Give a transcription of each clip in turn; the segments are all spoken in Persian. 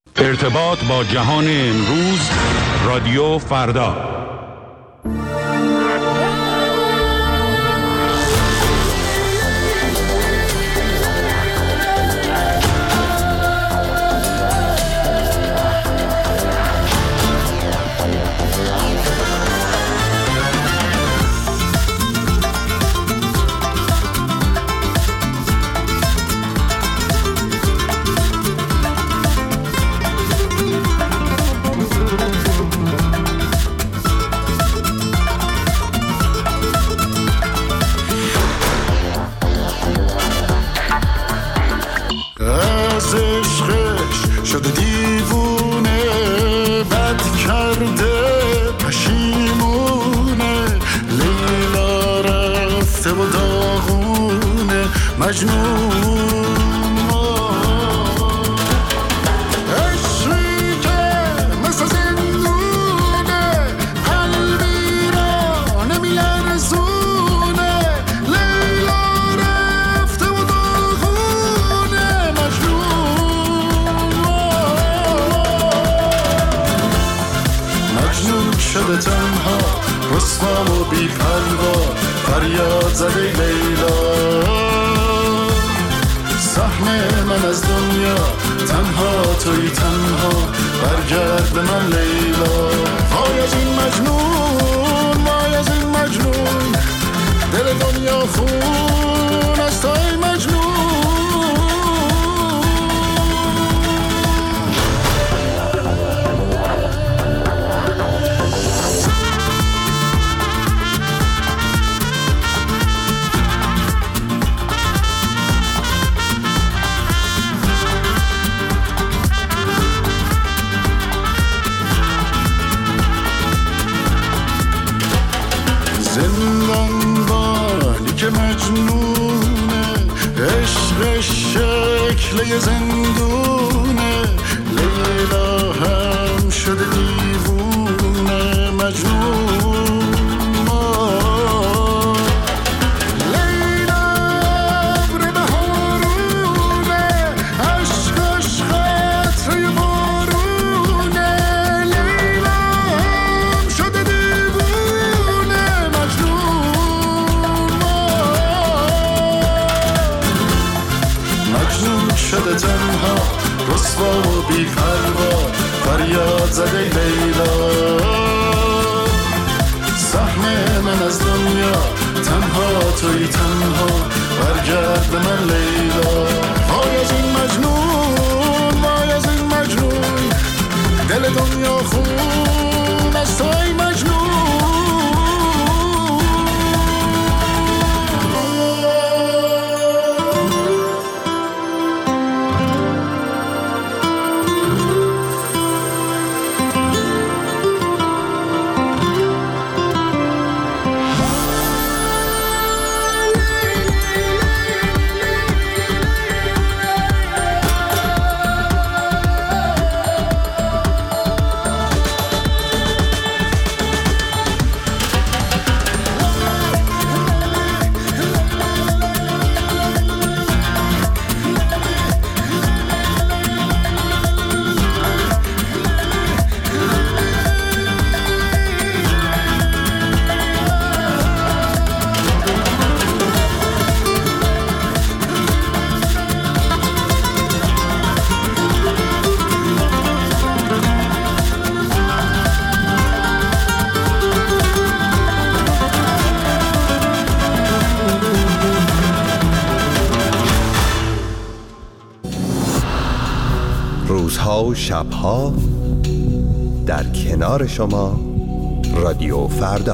ارتباط با جهان امروز، رادیو فردا. شده دیوونه، بد کرده پشیمونه، لیلا رفته و داغونه مجنون. عشقی که مثل زندونه، قلبی را نمیلرزونه، لیلا رفته و داغونه مجنون شده تنها، رسوا و بی پروا، فریاد زده لیلا. سهم من از دنیا، تنها توی تنها، برگرد به من لیلا. وای از این مجنون، وای از این مجنون، دل دنیا خون از توی مجنون. زندانبانی که مجنونه، عشق شکل زندونه، لیلا هم شده دیوونه مجنون. لیلا ابر بهارونه، عشقش قطره بارونه، لیلا هم شده دیوونه مجنون شده تنها، رسوا و بی پروا، فریاد زده لیلا. سهم من از دنیا، تنها توی تنها، برگرد به من لیلا. وای از این مجنون، وای از این مجنون، دل دنیا خون از توی مجنون. روزها و شبها در کنار شما، رادیو فردا.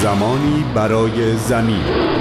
زمانی برای زمین.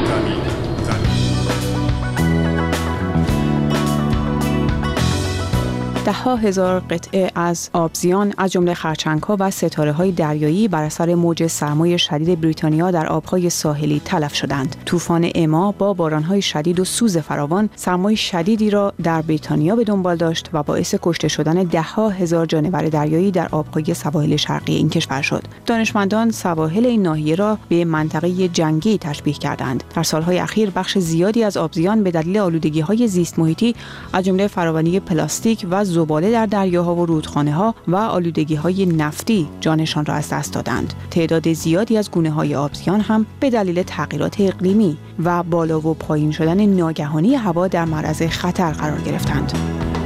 ده‌ها هزار قطعه از آبزیان از جمله خرچنگ‌ها و ستاره‌های دریایی بر اثر موج سرمای شدید بریتانیا در آب‌های ساحلی تلف شدند. طوفان اما با باران‌های شدید و سوز فراوان سرمای شدیدی را در بریتانیا به دنبال داشت و باعث کشته شدن ده‌ها هزار جانور دریایی در آب‌های سواحل شرقی این کشور شد. دانشمندان سواحل این ناحیه را به منطقه جنگی تشبیه کردند. در سال‌های اخیر بخش زیادی از آبزیان به دلیل آلودگی‌های زیست محیطی از جمله فراوانی پلاستیک و زباله در دریاها و رودخانه‌ها و آلودگی‌های نفتی جانشان را از دست دادند. تعداد زیادی از گونه‌های آبزیان هم به دلیل تغییرات اقلیمی و بالا و پایین شدن ناگهانی هوا در معرض خطر قرار گرفتند.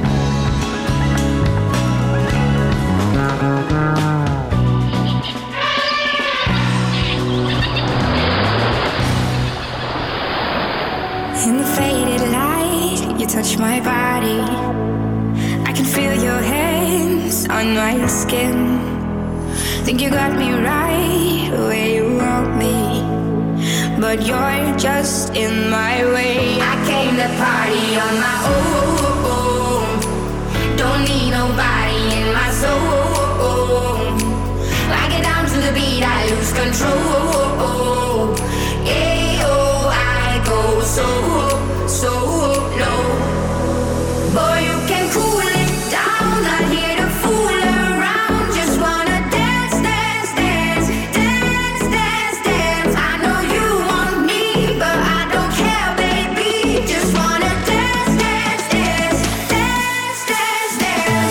In the faded light, you touch my body. I can feel your hands on my skin. Think you got me right where you want me, but you're just in my way. I came to party on my own. Don't need nobody in my zone. I get down to the beat, I lose control. Yeah, oh, I go so low. Boy, you can cool it down, not here to fool around. Just wanna dance, dance, dance, dance, dance, dance. I know you want me, but I don't care, baby. Just wanna dance, dance, dance, dance, dance, dance.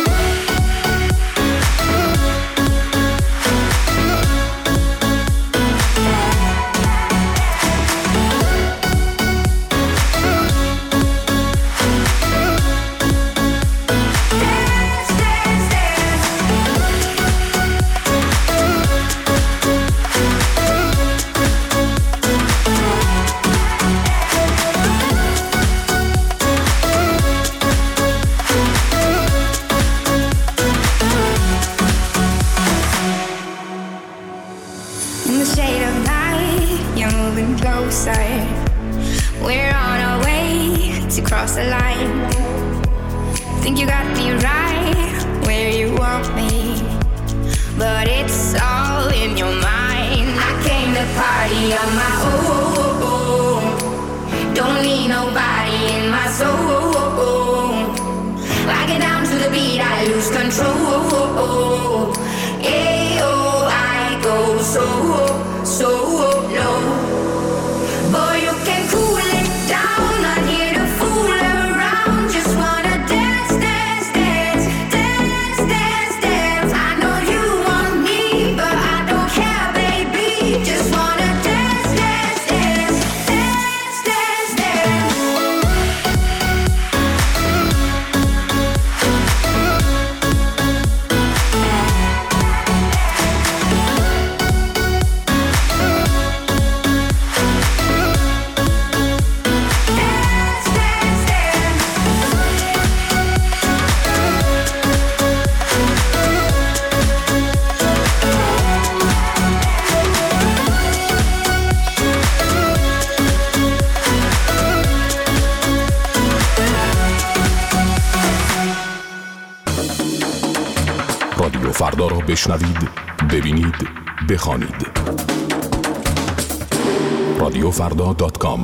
In the shade of night, you're moving closer. We're on our way to cross the line. Think you got me right where you want me, but it's all in your mind. I came to party on my own. Don't need nobody in my zone. I get down to the beat, I lose control. Yeah, oh, I go so low. Boy, you can cool it down, not here to fool around. Just wanna dance, dance, dance, dance, dance, dance. I know you want me, but I don't care, baby. Just wanna dance, dance, dance, dance, dance, dance. رادیو فردا را بشنوید، ببینید، بخوانید. radiofrda.com.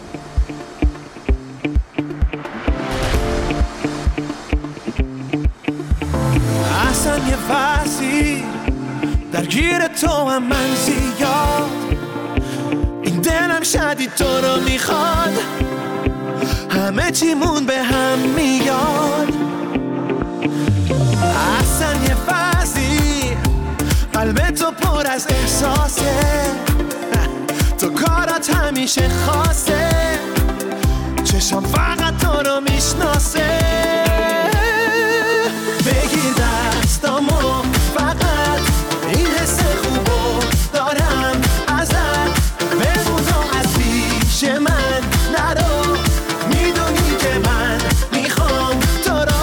احسن یه وزی درگیر تو هم من زیاد، این دلم شدید تو رو میخواد، همه چیمون به هم میاد. احسن یه وزی قلب تو پر از احساسه، تو کارات همیشه خاصه، چشم فقط تو رو میشناسه. بگیر دستامو فقط، این حس خوبو دارم ازت، بمون تو از پیش من نرو، میدونی که من میخوام تو رو.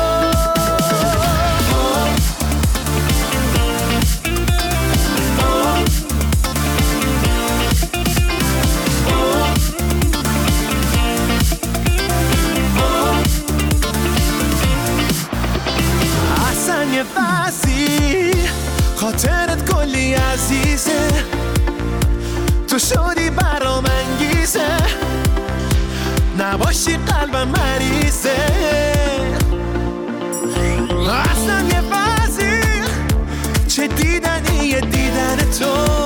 شدی برام انگیزه، نباشی قلبم مریضه. اصلا یه وضعی چه دیدنی یه دیدن تو،